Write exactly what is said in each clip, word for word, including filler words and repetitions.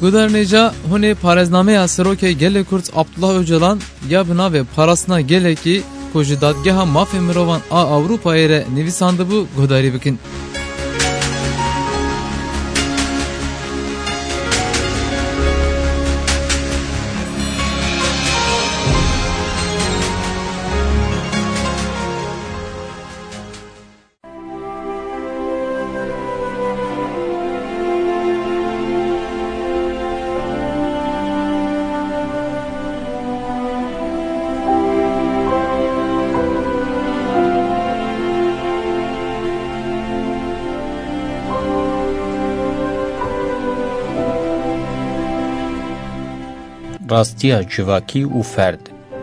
Guderneca hune parezname asroke gele Kurt Abdullah Öcalan ya bina ve parasına gele ki koji dadgeha mafya mirovan a Avrupa ere nivisandı bu godari bikin. راستیا جواکی و فرد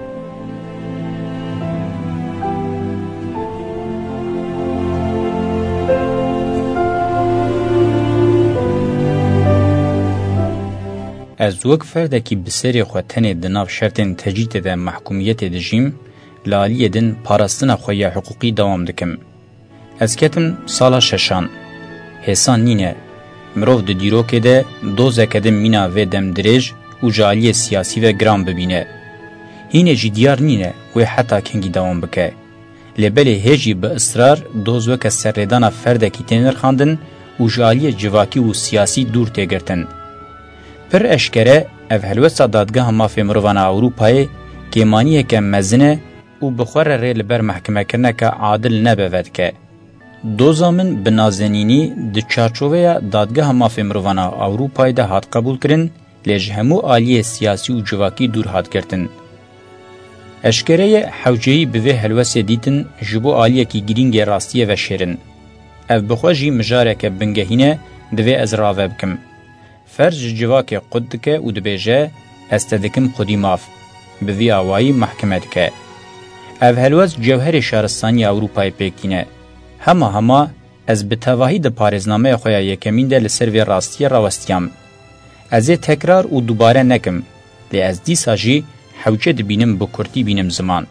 از وک فردکی بسری خوتن دناف شرطن تجیت ده محکومیت دجیم لالی دن پاراستن خوی حقوقی دوام دکم. از کتم سالا ششان حسان نینه مروف ده دیروکه ده دوزه کدم مینا و دم دریج و جالی سیاسی و گرام ببینه. هینه جی دیار نینه و حتی کنگی دوام بکه. لبله هجی به اصرار دوز وک سردان فرده کی تنر خاندن و جالی جواکی و سیاسی دور تگرتن. پر اشکره اوهلوسا دادگاه مافی مرووانا اوروپای کیمانیه که مزنه و بخور ریل بر محکمه کرنه که عادل نبود که. دوزامن بنازنینی د چارچوبه دادگاه مافی مرووانا اوروپای ده هات قبول کرن لیج همو آلیه سیاسی و جواکی دور هات کرتن. اشکره حوجهی به هلوسه دیتن جبو آلیه کی گرینگ راستیه و شیرن. اف بخواجی مجاره که بنگهینه دوی از راوه بکم. فرج جواکی قد که و دبیجه استدکم خودی ماف. بوی آوائی محکمه دکه. اف هلوز جوهر شهرستانی اوروپای پیکینه. هما هما از بتواهی ده پارزنامه خویا یکمین ده لسر وی راستی راوستیام. از تکرار و دوباره نکم. لی از دی ساجی حوجه ده بینم بکرتی بینم زمان.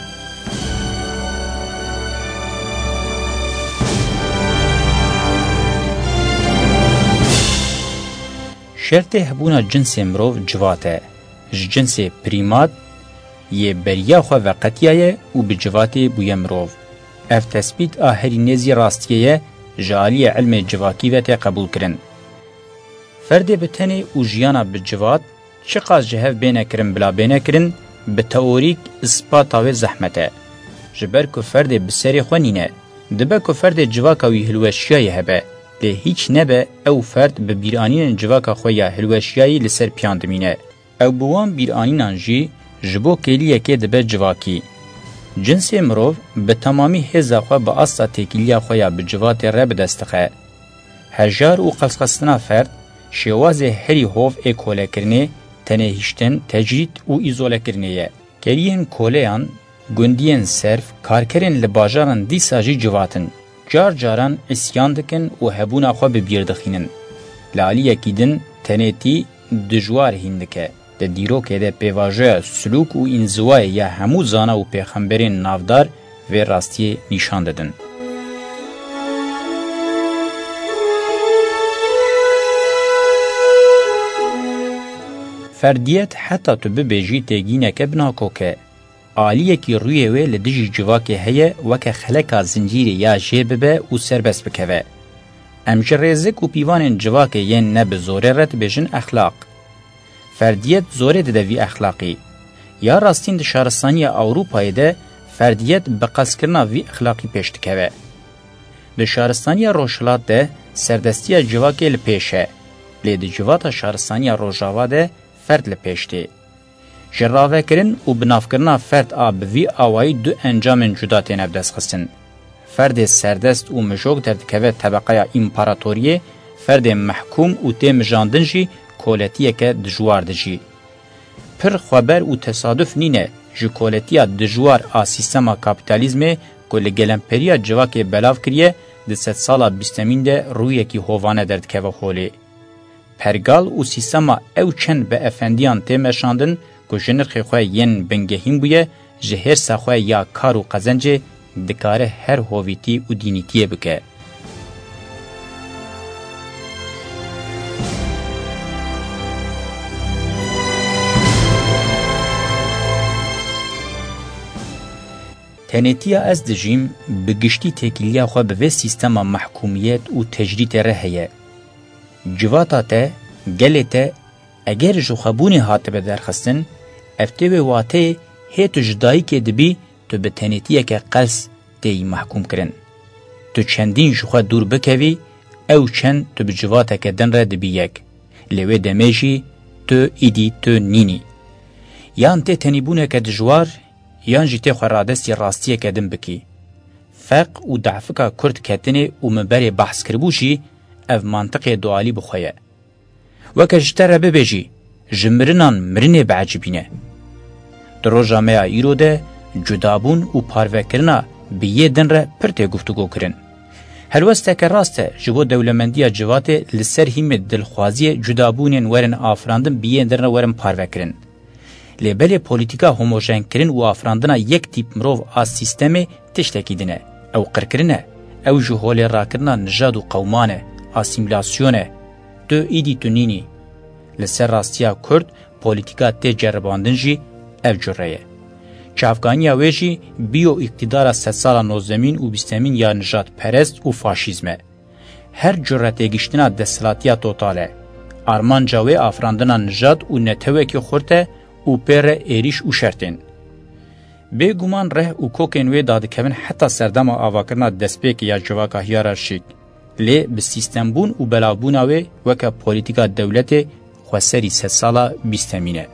شرط هبونا جنس مروف جواته. جنس پریمات یه بریا خو وقتیه و بجواته بوی مروف. اف تثبیت آهری نزی راستیه جالی علم جواکی و قبول کرن. فرد بتنی و جیانا بجوات چقاز جهف بینه کرن بلا بینه کرن به تئوریک اثباتا و زحمته. جبر که فرد بسری خوانینه دبه که فرد جواکاوی هلوشیای هبه لی هیچ نبه او فرد به بیرانین جواکا خویا هلوشیایی لسر پیاندمینه. او بوان بیرانینان جی جبو کلیه که دبه جواکی. جنس مروف به تمامی هزا خو با اصلا تکیلیا خویا بجوات رب دستخه. هجار و قصقصنا فرد شواز هری هوف ای کوله کرنه تنهیشتن تجرید و ایزوله کرنه. کرین کولهان گندین صرف کارکرین لباجاران دی ساجی جواتن. جار جاران اسیان دکن و هبونا خو ببیردخینن. لالی یکیدن تنیتی دجوار هندکه. د دیرو کې د پیواژه سلوک او انزوای یا همو زانه او پیغمبرین نافدار و راستی نشان دادن. فردیت حتی تو ببیجی تگینه که بنا کوکه آلیه کی روی وی لدجی جواکه هیه وکه خلکا زنجیری یا جیبه او سربست بکوه. امجر رزک و پیوان جواکه ین نب زوره رت بیجن اخلاق. فردیت زوره ده وی اخلاقی. یا راستین ده شهرستانی اوروپای ده فردیت بقص کرنا وی اخلاقی پیشت که. ده شهرستانی روشلات ده سردستی جواکی لپیشه. لی ده جواتا شهرستانی روژاوا ده فرد لپیشتی. جراوه کرن و بناف کرنا فرد آب وی آوائی دو انجام جدا تینب دست خستن. فرد سردست و مجوگ در دکوه طبقه امپاراتوریه فرد محکوم و تیم جاندن جی کولتیه که دجوار دجی. پر خبر و تصادف نینه جو کولتیه دجوار آ سیستما کابیتالیزمه که لگلمپریا جواک بلاو کریه ده ست سالا بیستمین ده رویه کی هوانه درد که و خوله. پرگال و سیستما او چند به افندیان تیمشاندن که جنرخی خواه ین بنگهیم بویه جهر سخواه یا کار و قزنجه دکاره هر هویتی و دینیتیه بکه. تنیتیا از دجیم بگشتی تکیلیا خو به سیستم محکومیت و تجریت رهیه. جواتا ته گلته اگر جو خبونی هات به درخستن افته به واته هیتو جدایی که دبی تو به تنیتیا که قلس تی محکوم کرن. تو چندین جو خو دور بکوی او چند تو به جواتا که دن را دبی یک. لوی دمیجی تو ایدی تو نینی. یان ته تنیبونه که دجوار یان جیته خورادستی راستیه کدم بکی. فق و دعفکا کرد کتنه و مبری بحث کربوشی او منطقه دوالی بخواه. وکه جتر ببیجی جمرنان مرنه بعجبینه. درو جامعه ایرو ده جدابون و پاروکرنا بیه دن را پرته گفتگو کرن. هلوسته که راسته جبو دولمندی جواته لسر هم دلخوازی جدابونین ورن آفراندن بیه دن را ورن پاروکرن. لبل پولیتیکا هوموژن کرن و افراندنا یک تیپ مروف از سیستم تشتکی دنه او قرکرنه او جهول راکرنا نژاد و قومانه اسیمیلاسیونه دو ایدی تو نینی لسر راستیا کرد پولیتیکا تجرباندن جی او جرهیه که افغانیا ویجی بیو اقتدار ست سالا نوزمین و بیستمین یا نژاد پرست و فاشیزمه هر جرته گشتنا دستلاتیا توتاله آرمان جاوی افراندنا نژاد و نتوه که خورته و پر ایریش و شرطین. به گمان ره و کوکن وی داده کبن حتی سردم آواکرنا دسپیک یا جواکا هیارا شید. لی به سیستم بون و بلابوناوی وکا پولیتیکا دولت خواسری ست سالا بیستمینه.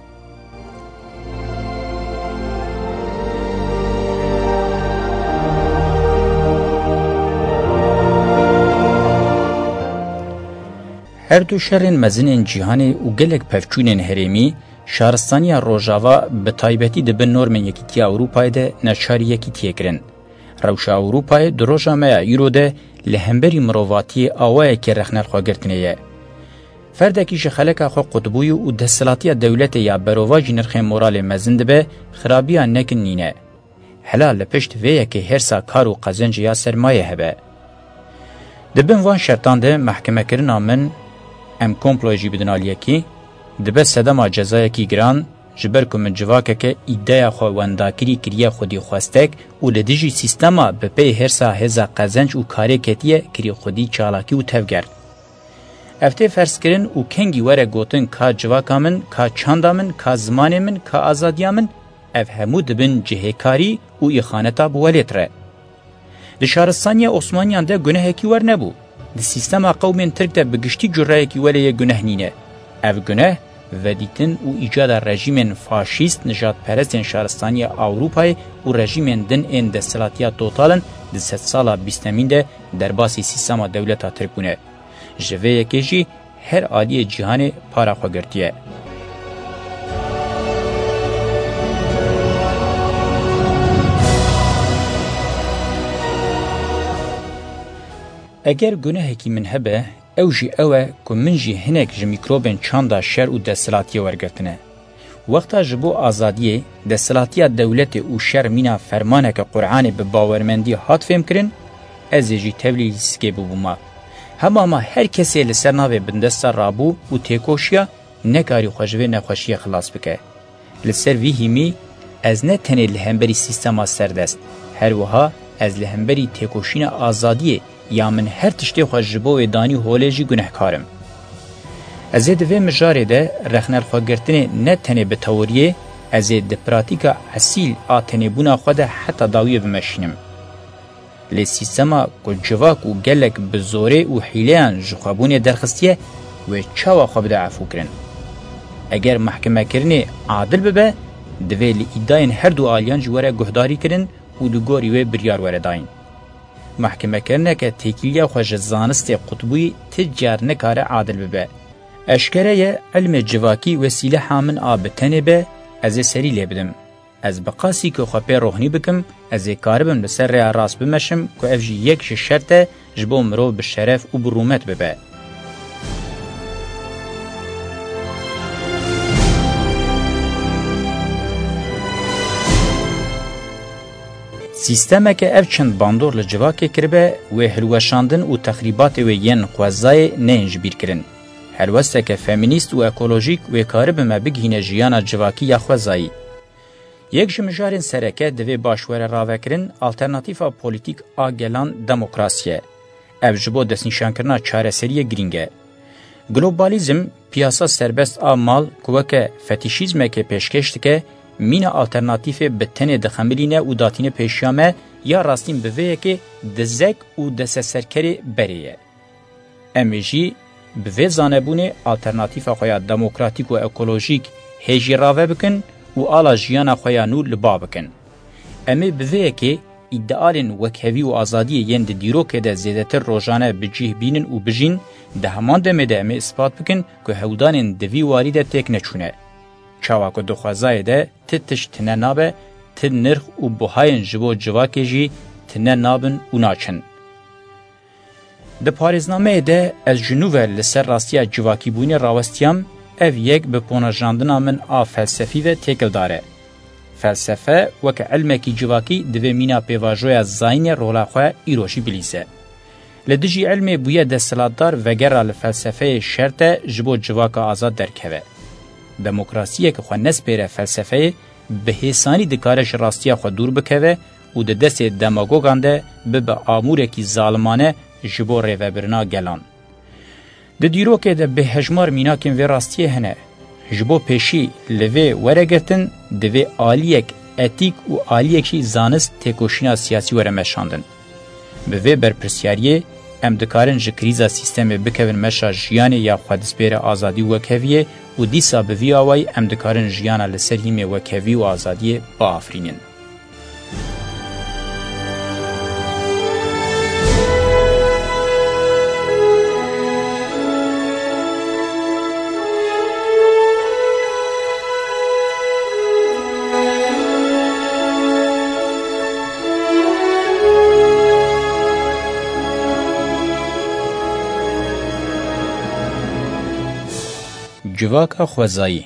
هر دو شرین مزنین جیهانی و گلک پفچونین هریمی شهرستانی روجاوا به تایبتی ده به نورمن یکیتی اروپای ده نشاری یکیتی کرن. روشا اروپای ده روجامه ایرو ده لهمبری مروواتی آوائه که رخنر خواه گرتنیه. فردکی شخلک خو قطبوی و دستلاتی دولت یا برواجی نرخ مورال مزند به خرابی نکن نینه. حلال پشت ویه که هرسا کار و قزنج یا سرمایه هبه. ده بین وان شرطان ده محکمه کرنا من ام کمپلویجی بدنالیه کی دبه صدما جزای کی گران جبر کوم جواکه که ایده خو ونداکری کریه خودی خواستک او لدیجی سیستما به پی هرسا هزا قزنج او کاری کتیه کری خودی چالاکی او تفگرد. افته فرض کرن او کنگی وره گوتن کا جواکامن کا چاندامن کا زمانمن کا آزادیامن اف همو دبن جهکاری او اخانتا بولیتره. د شهرستانی عثمانیان ده گناه کی ور نبو. د سیستما قومین ترک ده بگشتی جرای کی ولی گناه نینه. اف گناه ودیتن و ایجاد رژیم فاشیست نجات پرستین شهرستانی اروپای و رژیم دن این دستلاتیا توتالن د ست سالا بیستمین ده در باسی سیستما دولتا ترکونه. جوه یکیجی هر عالی جهان پارا خوگرتیه. اگر گناه کی من هبه او جی اوه که من جی هنک جی میکروبین چاندا شر و دستلاتی ورگرتنه. وقتا جبو آزادیه دستلاتی دولت و شر مینا فرمانه که قرآن به باورمندی هات فهم کرن از جی تبلیل سکه ببوما. هما ما هر کسی لسرناوه بندستا رابو و تیکوشیا نکاری خوشوه نخوشی خلاص بکه. لسر وی همی از نه تنه لهمبری سیستما سردست هر وها از لهمبری تیکوشین آزادیه یا من هر تشتی خواه جبو و دانی هولیجی گناه کارم. از دوی مجاره ده رخنر خواه گرتنه نه تنه به توریه از ده پراتیکا اصیل آتنه بونا خواه ده حتی داویه بمشینم. لی سیستما که جواک و گلک بزوره و حیلیان جخوابون درخستیه و چاوا خواه بده عفو کرن. اگر محکمه کرنه عادل ببه دوی لی ایداین هر دو آلیان جواره گهداری کرن و دو گوری و بریار وره داین. محکمه کرنه که تکیلیا خوش زانست قطبوی تجار نکاره عادل ببه. اشکره علم جواکی وسیله حامن آبتنه به از سری لبدم. از بقاسی که خواه روحنی بکم از کاربم لسر rea راست بمشم که افجی یک شرطه جبو مرو بشرف و برومت ببه. سیستمه که اف چند باندور لجواکه کربه و هلوشاندن و تخریبات و ین خوازای نینج بیر کرن. هلوسته که فمینیست و اکولوژیک و کاربه ما بگهینه جیانا جواکی یا خوازایی. یک جمجارین سرکه دوی باشوره راوکرین آلترناتیفا پولیتیک آگلان دموکراسیه. اف جبو دستنیشان کرنا چاره سریه گرینگه. گلوبالیزم پیاسا سربست آ مال کوکه فتیشیزمه که پیشکشت که مین آلترناتیف بتنه دخملینه و داتینه پیشیامه یا راستین بویه که دزک و دسسرکری بریه. امیجی بوی زانبونه آلترناتیف خویا دموکراتیک و اکولوژیک هیجی راوه بکن و آلا جیانا خویا نو لبا بکن. امی بویه که ایدئالین وکهوی و آزادی یند دیروکه ده زیدتر روزانه بجیه بینن و بجین ده همان دمه ده امی اثبات بکن که هودانین دوی واری ده تک نچونه. چاواکو دخوازای ده تتش تنه نابه تن نرخ و بوهاین جبو جواکه جی تنه نابن و ناچن. ده پارزنامه ده از جنوبه لسر راستیا جواکی بوین راوستیام اف یک به پوناجاندنا من آ فلسفی و تکل داره. فلسفه وک علمکی جواکی دوی مینا پیواجویا زاین رولاخواه ایروشی بلیسه. لدجی علم بویا دستلاتدار وگره لفلسفه شرط جبو جواکا آزاد درکوه. دموکراسیه که خواه نسپیره فلسفه به حسانی دکارش راستیا خود دور بکوه و ده دست دماغوگان ده به به آموره کی ظالمانه جبو ریوبرنا گلان. ده دیرو که ده به هجمار میناکن و راستیه هنه. جبو پیشی لوی ورگرتن دوی آلیک اتیک و آلیکشی زانست تکوشینا سیاسی ورمشاندن. به وی برپرسیاریه ام دکارن جکریزا سیستم بکوین مشا جیانه یا خودسپیر آزادی وکویه و دیسا به وی آوائی ام دکارن جیانه لسرهیم وکوی و آزادی با آفرینن. جواکا خوزایی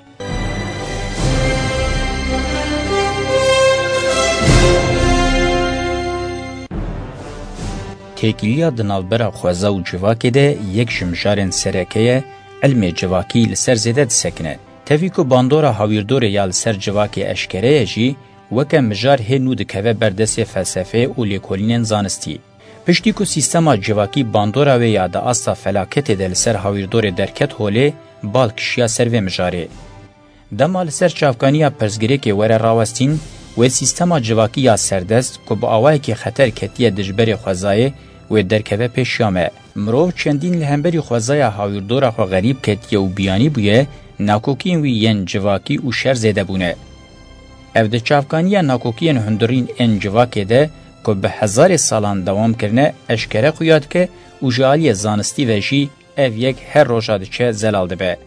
تکیلیا دنالبرا خوزا و جواکی ده یک جمجارن سرکه علم جواکی لسر زیده دسکنه. تفیکو باندورا هاویردور یا لسر جواکی اشکره جی وکه مجار هنو دکوه بردس فلسفه و لیکولین زانستی. پشتی کو سیستما جواکی باندورا و یا دا استا فلاکت ده لسر هاویردور درکت هوله بالکشیا سروی مجاره. دمال سر چافکانیا پرزگری که وره راوستین و سیستما جواکی یا سردست که با آوائی که خطر کتیه دجبری خوزای و درکوه پیشیامه. مروف چندین لهمبری خوزای هاویردورا خو غریب کتیه و بیانی بویه ناکوکین وی ین جواکی و شر زیده بونه. او ده چافکانیا ناکوکین هندرین این جواکی ده که به هزار سالان دوام کرنه اشکره خویاد که و جالی زانستی وشی اف یک هر روژا دچه زلال دبه.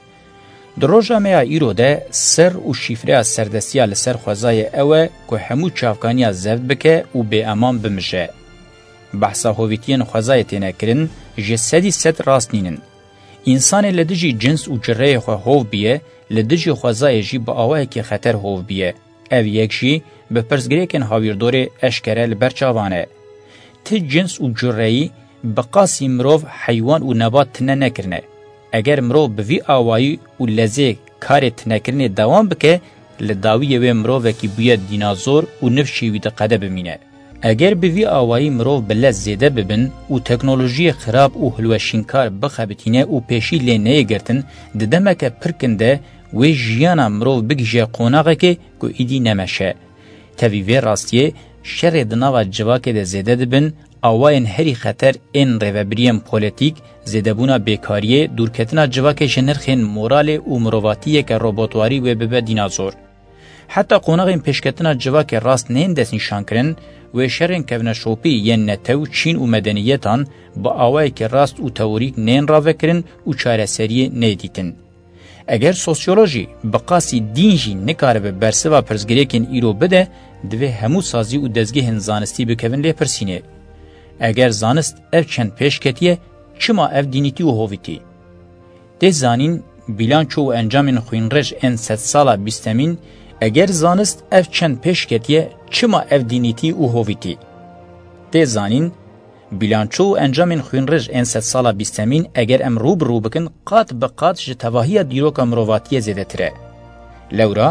در روژا میا ایرو ده سر و شیفره سردستیا لسر خوزای اوه که همو چافکانیا زفت بکه و به امان بمجه. بحثا هویتین خوزای تینه کرن جسدی ست راست نینن. انسان لدجی جنس و جره خو هوو بیه لدجی خوزای جی با آوه که خطر هوو بیه. او یک جی به پرزگریکن هاویردور اشکره لبرچاوانه. تی جنس و جرهی بقاسی مروف حیوان و نبات تنه نکرنه. اگر مروف بوی آوائی و لزه کار تنه کرنه دوام بکه لداوی و مروف که بوید دینازور و نفشی وید قده بمینه. اگر بوی آوائی مروف بلز زیده ببن و تکنولوژی خراب و هلوشینکار بخبتینه و پیشی لینه گرتن ددمک پرکنده و جیانا مروف بگیجه قوناغه که که ایدی نمشه. تاویوی راستیه شر دناوا جواکه ده زیده دبن آواین هری خطر این ریوبریم پولیتیک زیدبونا بیکاریه دورکتنا جواکه جنرخین مورال و مرواتیه که روبوتواری و ببه دینازور. حتی قوناغین پیشکتنا جواکه راست نین دست نشان کرن و شرین کهونه شوپی ین نتو چین و مدنیتان با آوایی که راست و تئوریک نین راوه کرن و چاره سریه نیدیتن. اگر سوسیولوژی بقاسی دینجی نکاره به برسوا پرزگریکن ایرو بده دوی همو سازی و دزگه زانستی بکوین لی پرسینه. اگر زانست اف چند پیش کتیه چما اف دینیتی و هویتی؟ ده زانین بیلانچو و انجامین خوینرش این ست سالا بیستمین اگر زانست اف چند پیش کتیه چما اف دینیتی و هویتی؟ ده زانین بیلانچو و انجامین خوینرش این ست سالا بیستمین اگر ام روب رو بکن قات بقات جتواهی دیروک مروواتی زیده تره. لورا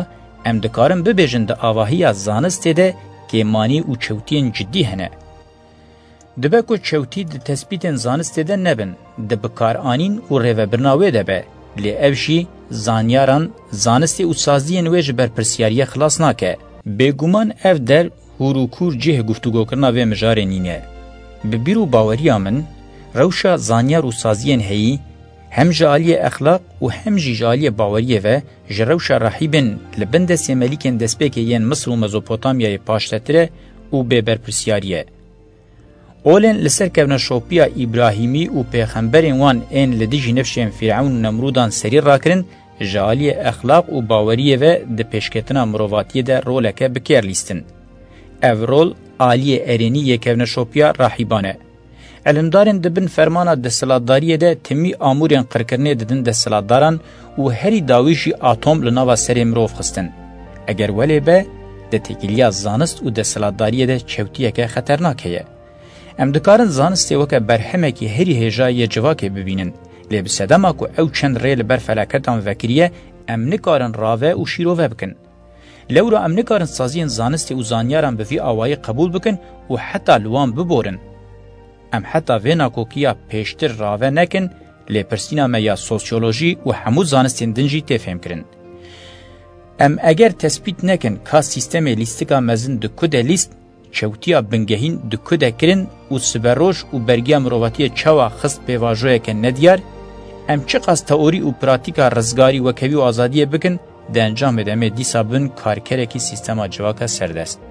ام دکارن ببیجن ده آواهی زانسته ده که مانی و چوتین جدی هنه. دبه که چوتی ده تثبیتن زانسته ده نبن، ده بکار آنین و روه برناوه ده به، لی اوشی زانیاران زانسته و سازین ویج برپرسیاری خلاص ناکه. بگومان اف در هوروکور جه گفتگو کرنا و مجاره نینه. ببیرو باوری آمن، روشا زانیار و سازین هی، هم جالی اخلاق و هم جالی باوریه و جروش رحیبن لبند سیملیکن دسپیکه ین مصر و مزوپوتامیای پاشتتره و ببرپرسیاریه. اولن لسر کبنا شوپیا ابراهیمی و پیغمبرین وان این لدیجی نفشین فرعون و نمرودان سری راکرن جالی اخلاق و باوریه و ده پیشکتنا مروواتی ده رولکه بکیر لیستن. او رول آلی ارینی یکبنا شوپیا رحیبانه. علمدارن دبن فرمانا دستلاتداریه ده تمی آمورین قرکرنه ددن دستلاتداران و هری داویشی آتوم لناوا سری مروف خستن. اگر ولی به ده تکیلیا زانست و دستلاتداریه ده چوتیه که خطرناکه. ام دکارن زانستی وکه برهمه که هری هجای جواکه ببینن. لی بسدما که او چند ریل بر فلاکتان وکریه ام نکارن راوه و شیروه بکن. لورا ام نکارن سازین زانستی و زانیاران بفی آوائی قبول بکن و حتی لوان ببورن. ام حتی وینا کوکیا پیشتر راوه نکن لی پرسینا میا سوسیولوژی و همو زانستین دنجی تفهم کرن. ام اگر تثبیت نکن که سیستم لیستیکا مزن دو کده لیست چوتیا بنگهین دو کده کرن و سبروش و برگیا مروواتی چوا خست بیواجوه که ندیار ام چقاس تئوری و پراتیکا رزگاری و کوی و آزادی بکن ده انجام دمه دیسا بن کارکره کی سیستما جواکا سردست.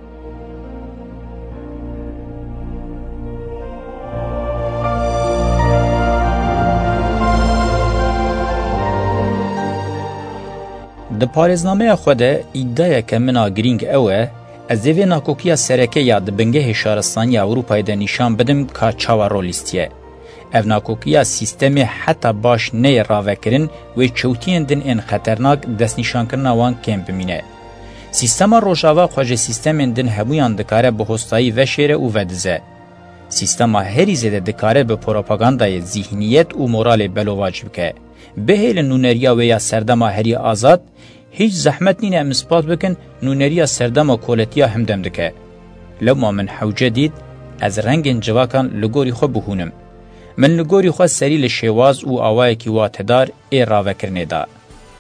د پارێزنامەیە خۆ de ئیدایەکە منا گرینگ ئەوە ez ê vê nakokiya sereke ya di bingehê şaristaniya Ewropayê de nîşan bidim ka çawa rolîstiye. Ev nakokiya sîstemê heta baş neyê ravekirin wê çewtiyên din ên xeternak destnîşankirina wan kêm bimîne. Sîstema rojava xwe ji sîstemên din hemûyan dikare bi hostayî veşêre û vedize. Sîstema herî zêde dikare bi propagandayê zîhniyet û moralê belovac bike. Bihêlin nûneriya wê ya serdema herî azad, hiç zahmet nîne em ispat bikin nûneriya serdema koletiya hemdem dike. Lewma min hewce dît, ez rengên civakan li gorî xwe bihûnim. Min li gorî xwe serî li şêwaz û awayekî watedar ê ravekirinê da.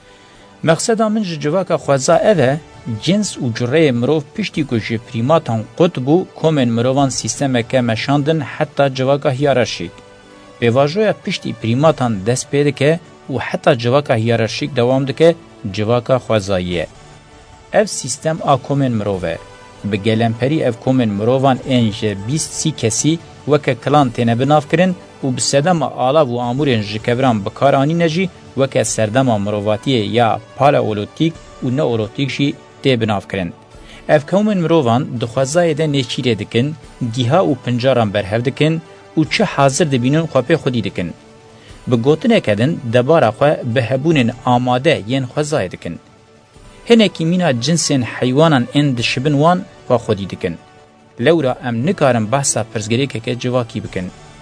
Meqseda min ji civaka xweza ev e, cins û cureyê mirov piştî ku ji prîmatan qut bû komên mirovan sîstemeke meşandin heta civaka hiyerarşîk. Pêvajoya piştî prîmatan dest pê dike û heta civaka hiyerarşîk dewam dike civaka xwezayî. Ev sîstem a komên mirov e. Bi gelemperî ev komên mirovan ên ji bîst sî kesî weke kilan têne binavkirin û bi sedema alav û amûrên ji keviran bikaranîne jî weke serdema mirovatiyê ya paleolîtik û neolîtik jî tê binavkirin. Ev komên mirovan di xwezayê de nêçîrê dikin, gîha û pincaran berhev dikin û çi hazir dibînin xwe pê xwedî dikin. Bi gotineke din debara xwe bi hebûnên amade yên xwezayê dikin. Hinekî mîna cinsên heywanan ên dişibin wan xwe xwedî dikin. Lewra em nikarin behsa pirsgirêkeke civakî bikin.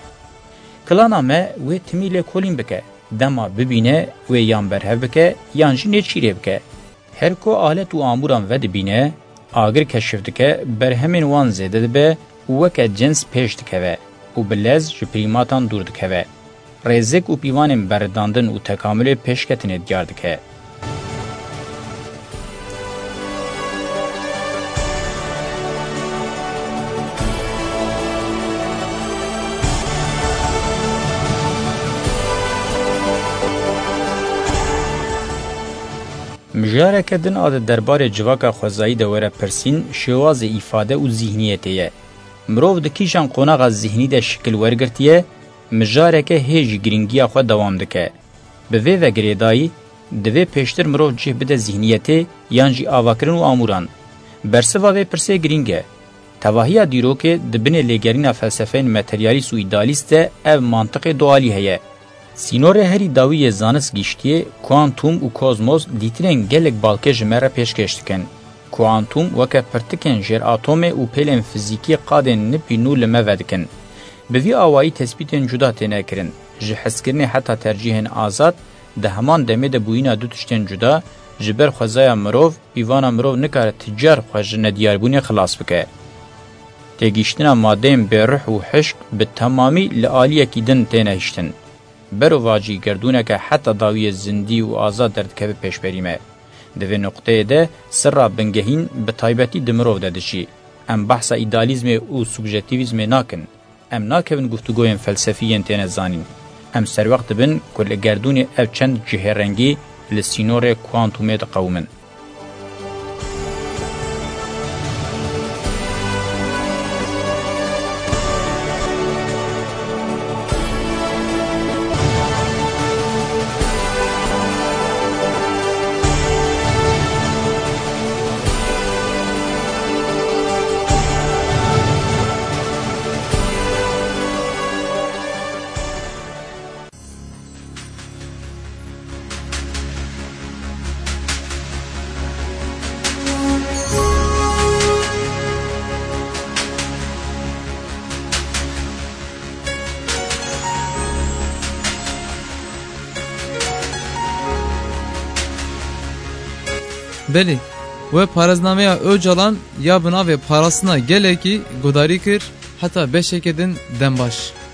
Kilana me wê timî lê kolîn bike, dema bibîne wê yan berhev bike yan jî nêçîrê bike. Her ko alet û amûran vedibîne, agir keşif dike, berhemên wan zêde dibe û weke cins pêş dikeve û bi lez ji prîmatan dûr dikeve. Rêzik û pîvanên berdandin û tekamülê pêşketinê diyar dike. Mijareke din a di derbarê civaka xwezayî de were pirsîn şêwazê îfade û zîhniyetê ye. Mirov di kîjan qonaxa zîhnî de şikil wergirtiye, mijareke hê jî giringiya xwe dewam dike. Bi vê vegirêdayî, divê pêştir mirov cih bide zîhniyetê yan jî avakirin û amûran. Bersiva vê pirsê giring e. Tevahiya dîrokê di binê lêgerîna felsefeyên materyalîst û îdealîst de ev mantiqê dualî heye. Sînorê herî dawiyê zanist gîştiyê, kuantum û kozmos dîtirên gelek balkê ji me re pêşkêş dikin. Kuantum weke pirtikên jêr atomê û pêlên fîzîkî qadên nipî nû li me vedikin. Bi vî awayî tespîtên cuda têne kirin. Ji hezkirinê heta tercîhên azad, di heman demê de bûyîna du tiştên cuda, جبر خوزایا مرو ایوانا مرو نکاره تجار خوژ ندیاربونی خلاص بکه تگیشتنا ماده به روح و حشق به تمامی لعالیه کی دن تنهشتن برو واجی گردونه که حتی داوی زندی و آزاد درد که پیش بریمه دوی نقطه ده سر بنگهین به تایبتی دمرو دادشی ام بحث ایدالیزم و سوبژکتیویزم ناکن ام ناکن گفتگوین فلسفی تن زانین ام سر وقت بن کل گردونه اف چند جهرنگی لسینور کوانتومه قومن بلی و پارزنامه Öcalan ya buna ve parasına geleki godari kir hatta beşekedin dembaş.